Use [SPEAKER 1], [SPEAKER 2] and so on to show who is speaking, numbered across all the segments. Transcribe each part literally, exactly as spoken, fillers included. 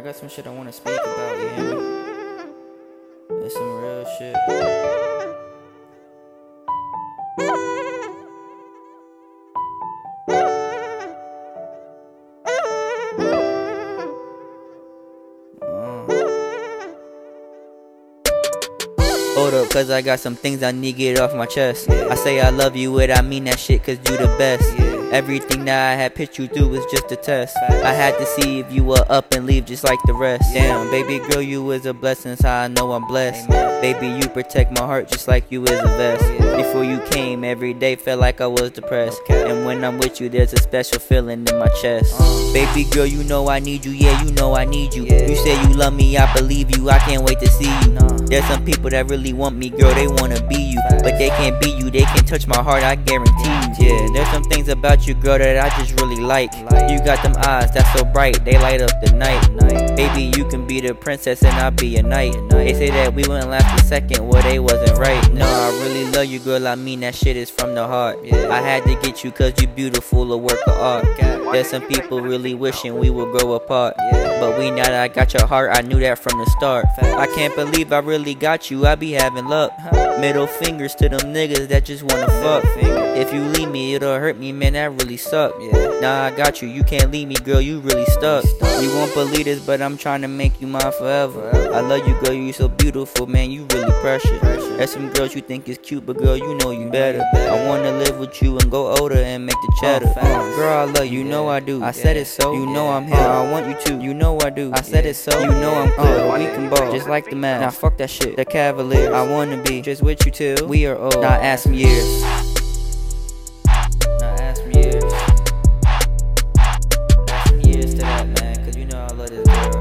[SPEAKER 1] got some shit I wanna speak about, you hear me? It's some real shit. Hold up, cause I got some things I need to get off my chest. I say I love you, and I mean that shit, cause you the best. Everything that I had put you through was just a test. I had to see if you were up and leave just like the rest. Damn, baby girl, you is a blessing, so I know I'm blessed. Baby, you protect my heart just like you is a vest. Before you came, every day felt like I was depressed. And when I'm with you, there's a special feeling in my chest. Baby girl, you know I need you, yeah, you know I need you. You say you love me, I believe you, I can't wait to see you. There's some people that really want me, girl, they wanna be you, but they can't be you, they can touch my heart, I guarantee you. Yeah, there's some things about you, girl, that I just really like. You got them eyes that's so bright, they light up the night. Baby, you can be the princess and I'll be a knight. They say that we wouldn't last a second, well they wasn't right. No, I really love you, girl, I mean that shit is from the heart. I had to get you cause you beautiful, a work of art. There's some people really wishing we would grow apart, but we now that I got your heart, I knew that from the start. I can't believe I really got you, I be having luck. Middle fingers to them niggas that just wanna fuck. If you leave me, it'll hurt me, man, that really suck. Nah, I got you, you can't leave me, girl, you really stuck. You won't believe this, but I'm trying to make you mine forever. I love you, girl, you so beautiful, man, you really precious. There's some girls you think is cute, but girl, you know you better. I wanna live with you and go older and make the cheddar. Girl, I love you, you know I do. I said it so, you know I'm here. I want you to, you know I do. I said it so, you know I'm clear. We can ball, just like the man. Now fuck that shit, the Cavaliers. I wanna be just with you till we are old. Now ask some years. Now ask some years. Ask some years to that, man, cause you know I love this girl.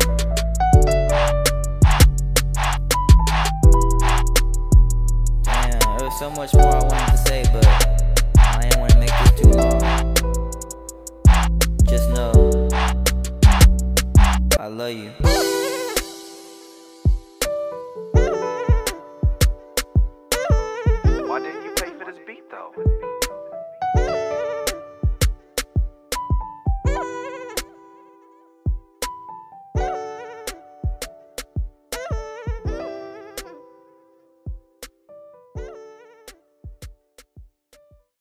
[SPEAKER 1] Damn, there was so much more I wanted to say, but I didn't want to make this too long. Just know I love you.